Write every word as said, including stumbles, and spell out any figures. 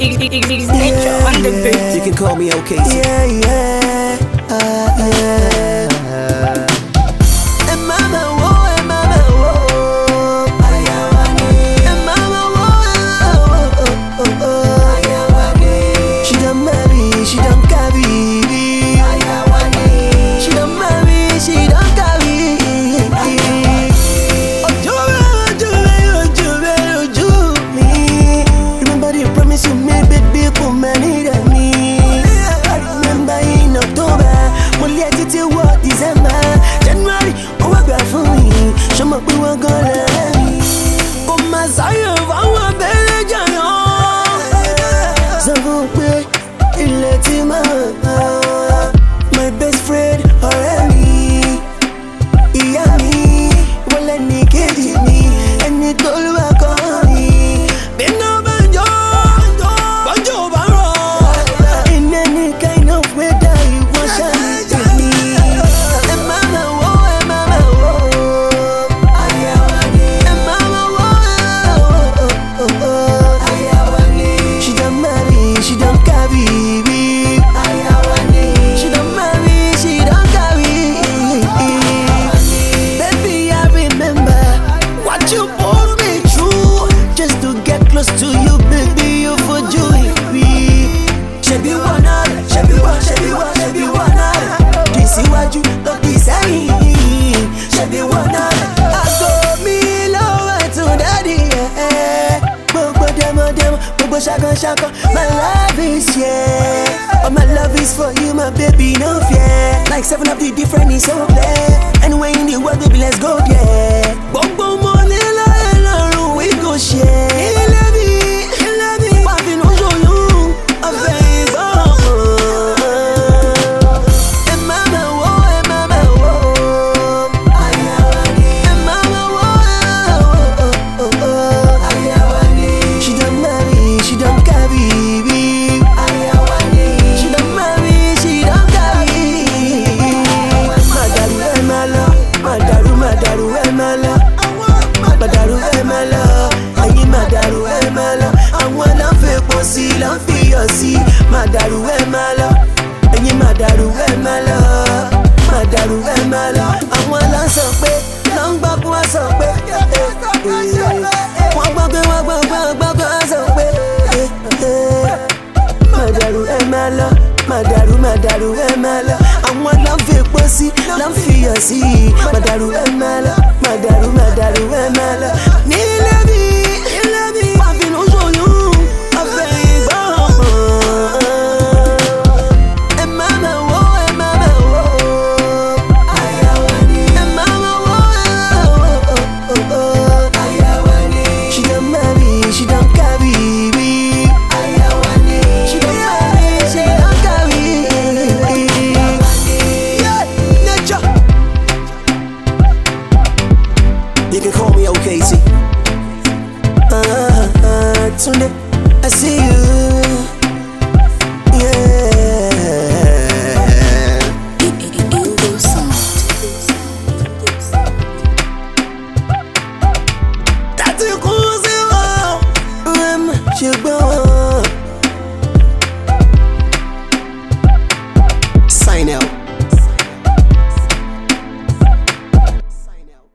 It's nature on the beat. You can call me O K C. Yeah, yeah, uh, yeah. And mama, whoa, and mama, whoa. And mama, whoa, oh, oh, oh. She done marry, she done carry. She done marry, she done carry. Ojo, ojo, ojo, ojo, me. Remember the promise you made, baby, come and need me. I remember in October, mo lé títí wọ December, January, ó wá gbà fún mi. Ṣé mo pé wọ́n gan lẹ́rìí? Kò má sáyé fáwọn abẹ́rẹ́ jẹ̀yàn. Sọ fún pé ilé tí máa. My best friend, ọ̀rẹ́ mi, ìyá mi, wọ́n lẹ́ni kejì mi, ẹni tó lùwà kọ́ mi. Bínú bá ń jó, bọ́jú bá ń rọ̀. In any kind of weather, ìwọ ṣàlùjọ mi. Ẹ má má wò, ẹ má má wò. Ẹ má má wò, oh, oh, oh. She done marry, she done carry me. She done marry, she done carry. Baby, I remember what you put me through just to get close to you, baby. You for joy, me. Shebi wanna, shebi wanna, shebi wanna, shebi wanna. This is what you don't design. Shebi wanna, I go me lower to daddy. Gbogbo demo demo, gbogbo shaka shaka. My love is yeah. All my love is for you, my baby, no fear. Like seven of the different is so clear. Anywhere in the world, baby, let's go there. Gbogbo money la ẹlọrun, we go share. Ilé mi, ilé mi, pàfin ojú oyún, ọ̀fẹ́ ìgbọ́n. Ẹ má má wò, ẹ má má wò. Ẹ má má wò, oh, oh, oh. She done marry, she done carry me. She done marry, she done carry. Madaru ẹ má lọ, madaru madaru ẹ má lọ, madaru ẹ má lọ, ẹ̀yin madaru ẹ má lọ. Àwọn náà fẹ́ pọ̀ sí, ló ń fi yọ̀ sí. Madaru ẹ má lọ, ẹ̀yin madaru ẹ má lọ, madaru ẹ má lọ. Àwọn ló ń sọ pé, ló ń gbọ́ pé wọ́n sọ pé, wọ́n gbọ́ pé wọ́n gbọ́ pé wọ́n gbọ́ pé wọ́n sọ pé. Madaru ẹ má lọ, madaru madaru ẹ má lọ. Àwọn ló ń fi pọ̀ sí, ló ń fi yọ̀ sí. Madaru ẹ má lọ, madaru madaru ẹ má lọ. Nílé mi, nílé mi, pàfin ojú oyún, ọ̀fẹ́ ìgbọ́n. Ẹ má má wò, ẹ má má wò. Ẹ má má wò, oh, oh, oh. She done marry, she done carry me. She done marry, she done carry. Yeah, nature. You can call me O K C. Uh, uh, Tunde, I see you. Yeah. Indo sound. Tati kún sí wa. Rem ṣe gbọ́.